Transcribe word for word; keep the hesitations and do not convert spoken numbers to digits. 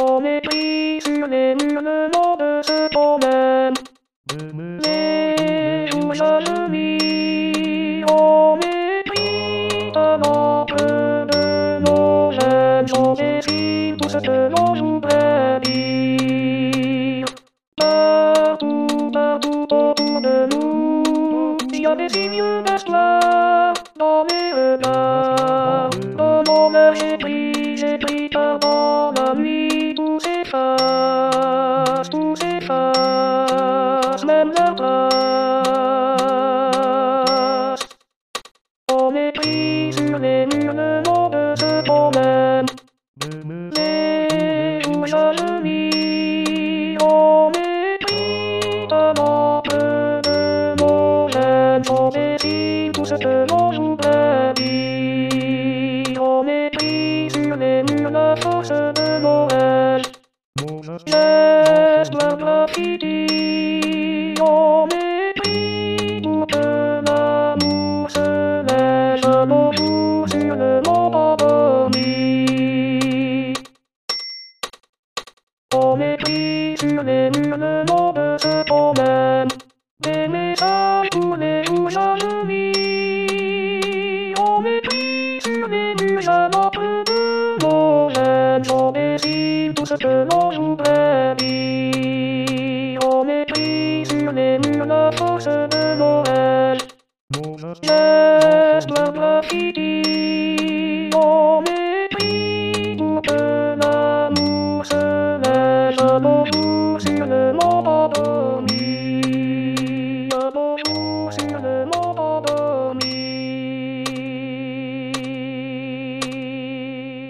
On écrit sur les murs le nom de ce poème. Les jours jaloux, on écrit un nombre de nos jeunes. On écrit tout ce que l'on voudrait dire. Partout, partout autour de nous, il y a des signes d'espoir dans les regards. Dans mon cœur j'écris, j'écris car dans la nuit tout s'efface, tout s'efface, même leur trace. On écrit sur les murs le nom de ce poème. Les jours jaloux, on écrit un nombre de mots jeunes. On dessine tout ce que l'on voudrait dire. On écrit sur les murs la force de Noël. Geste, la graffiti, on écrit pour que l'amour se lève un beau jour sur le monde endormi. On écrit sur les murs le nom de ce poème. Des messages pour les jours jaloux. On écrit sur les murs un nombre de mots jeunes. On dessine tout ce que l'on voudrait dire. On écrit sur les murs la force de Noël. Geste, la graffiti.